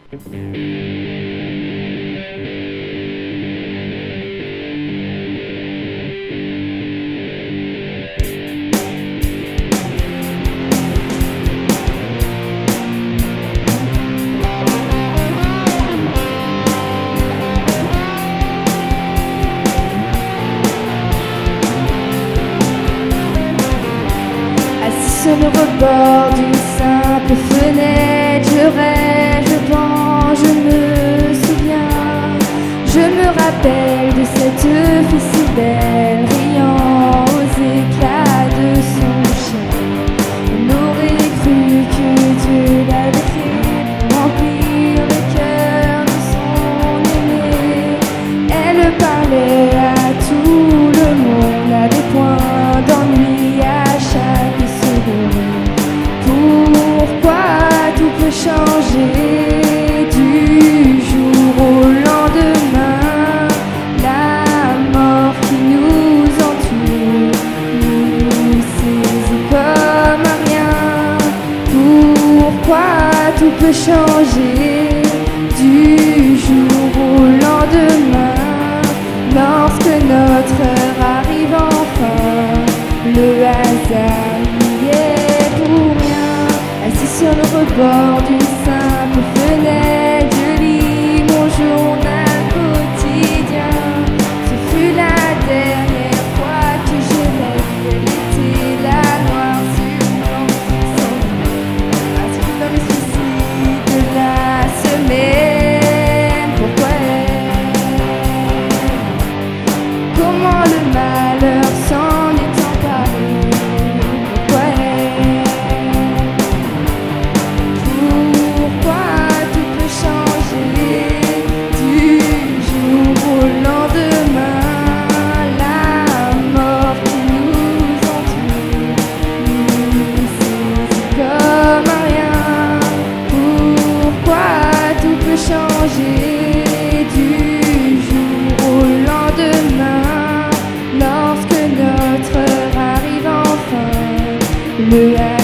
Sur le rebord d'une simple fenêtre, je rêve, je pense, je me souviens. Je me rappelle de cette fille si belle, riant aux éclats de son chien. On aurait cru que Dieu l'avait fait pour remplir le cœur de son aimé. Elle parlait à tout le monde, n'avait point d'ennui à chaque. Pourquoi tout peut changer du jour au lendemain? La mort qui nous entoure nous saisit comme un rien. Pourquoi tout peut changer du jour au lendemain? Lorsque notre heure arrive enfin, le hasard n'y est pour rien. Assis sur le rebord d'une simple fenêtre, je lis mon journal quotidien. Ce fut la dernière fois que je l'ai vu. Elle était là, noire sur blanc, sans doute. Inscrite dans les soucis de la semaine. Pourquoi elle? Comment le malheur s'en est emparé? Pourquoi elle? Pourquoi tout peut changer du jour au lendemain? La mort qui nous entoure nous saisit comme un rien. Pourquoi tout peut changer du jour au lendemain? Lorsque notre heure arrive enfin, le